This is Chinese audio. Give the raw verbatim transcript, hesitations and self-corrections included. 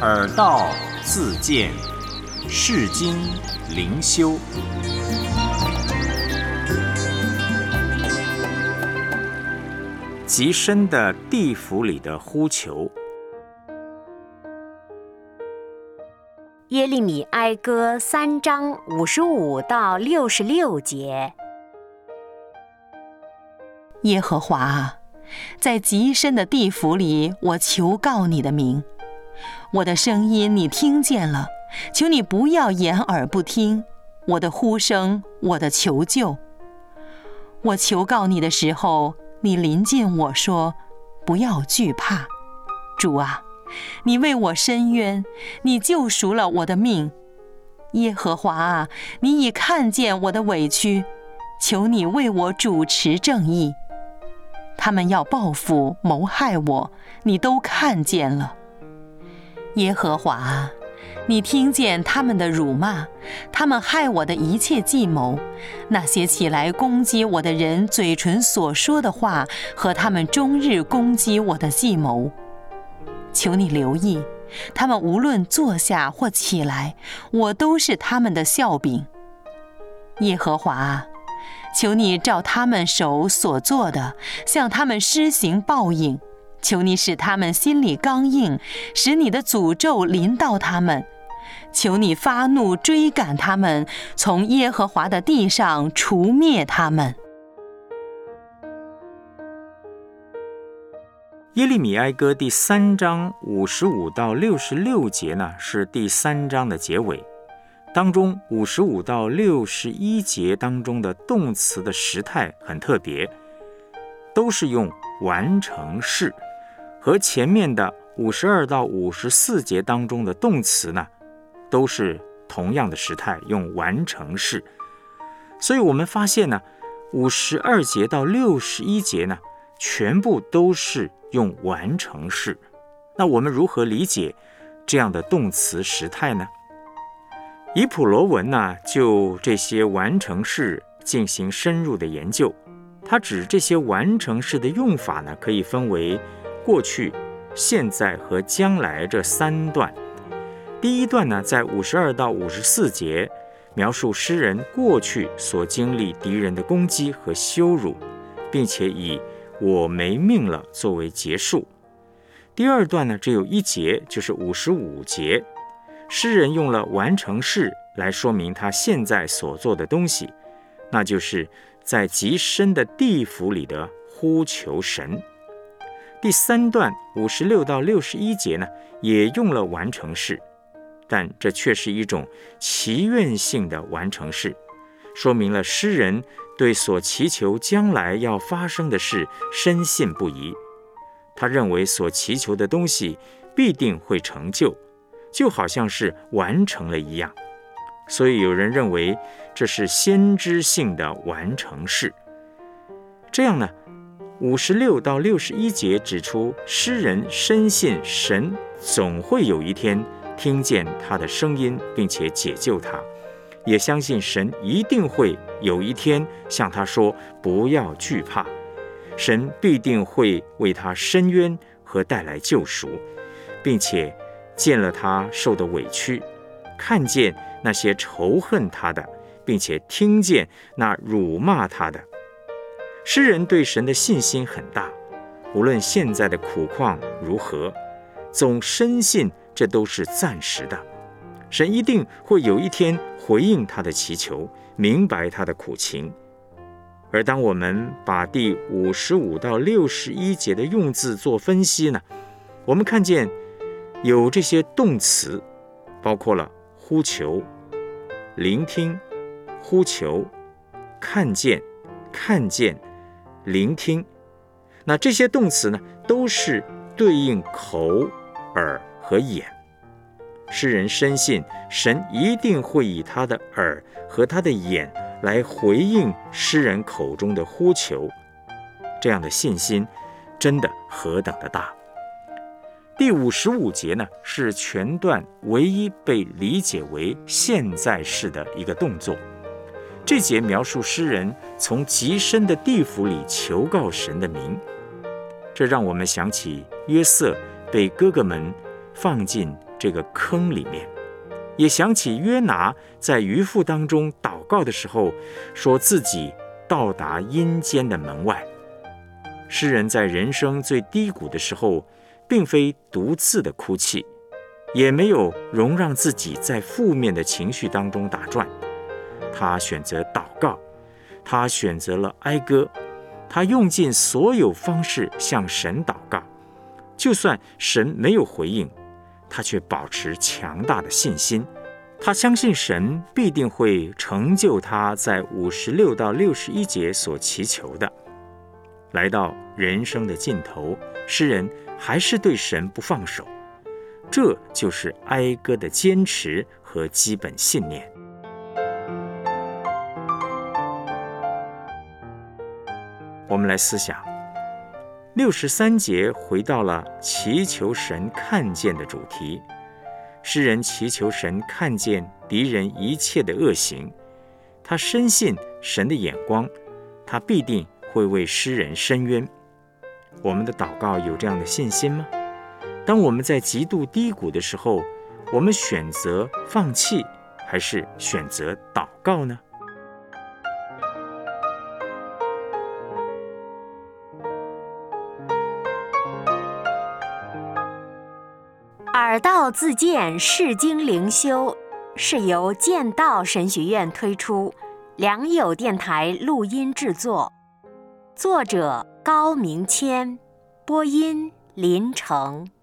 耳道自见，世经灵修。极深的地府里的呼求。 耶利米哀歌三章五十五到六十六节。 耶和华啊，在极深的地府里，我求告你的名。我的声音你听见了，求你不要掩耳不听我的呼声，我的求救。我求告你的时候，你临近我说，不要惧怕。主啊，你为我伸冤，你救赎了我的命。耶和华啊，你已看见我的委屈，求你为我主持正义。他们要报复谋害我，你都看见了。耶和华啊，你听见他们的辱骂，他们害我的一切计谋，那些起来攻击我的人嘴唇所说的话，和他们终日攻击我的计谋。求你留意，他们无论坐下或起来，我都是他们的笑柄。耶和华啊，求你照他们手所做的，向他们施行报应。求你使他们心里刚硬，使你的诅咒临到他们。求你发怒追赶他们，从耶和华的地上除灭他们。 耶利米哀歌第三章五十五到六十六节呢，是第三章的结尾。当中五十五到六十一节当中的动词的时态很特别，都是用完成式，和前面的五十二到五十四节当中的动词呢，都是同样的时态，用完成式。所以我们发现呢，五十二节到六十一节呢，全部都是用完成式。那我们如何理解这样的动词时态呢？以普罗文呢，就这些完成式进行深入的研究。它指这些完成式的用法呢，可以分为过去、现在和将来这三段。第一段呢，在五十二到五十四节，描述诗人过去所经历敌人的攻击和羞辱，并且以我没命了作为结束。第二段呢，只有一节，就是五十五节，诗人用了完成式来说明他现在所做的东西，那就是在极深的地府里的呼求神。第三段五十六到六十一节呢，也用了完成式，但这却是一种祈愿性的完成式，说明了诗人对所祈求将来要发生的事深信不疑。他认为所祈求的东西必定会成就，就好像是完成了一样。所以有人认为这是先知性的完成式。这样呢，五十六到六十一节指出，诗人深信神总会有一天听见他的声音，并且解救他，也相信神一定会有一天向他说不要惧怕，神必定会为他伸冤和带来救赎，并且见了他受的委屈，看见那些仇恨他的，并且听见那辱骂他的。诗人对神的信心很大，无论现在的苦况如何，总深信这都是暂时的，神一定会有一天回应他的祈求，明白他的苦情。而当我们把第五十五到六十一节的用字做分析呢，我们看见有这些动词，包括了呼求、聆听、呼求、看见、看见、聆听。那这些动词呢，都是对应口、耳和眼。诗人深信神一定会以他的耳和他的眼来回应诗人口中的呼求，这样的信心真的何等的大。第五十五节呢，是全段唯一被理解为现在式的一个动作。这节描述诗人从极深的地府里求告神的名，这让我们想起约瑟被哥哥们放进这个坑里面。也想起约拿在鱼腹当中祷告的时候，说自己到达阴间的门外。诗人在人生最低谷的时候，并非独自的哭泣，也没有容让自己在负面的情绪当中打转。他选择祷告，他选择了哀歌，他用尽所有方式向神祷告。就算神没有回应，他却保持强大的信心。他相信神必定会成就他在五十六到六十一节所祈求的。来到人生的尽头，诗人还是对神不放手，这就是哀歌的坚持和基本信念。我们来思想，六十三节回到了祈求神看见的主题。诗人祈求神看见敌人一切的恶行，他深信神的眼光，他必定会为诗人伸冤。我们的祷告有这样的信心吗？当我们在极度低谷的时候，我们选择放弃，还是选择祷告呢？ 耳道自荐释经灵修是由剑道神学院推出，良友电台录音制作，作者高明谦，播音林成。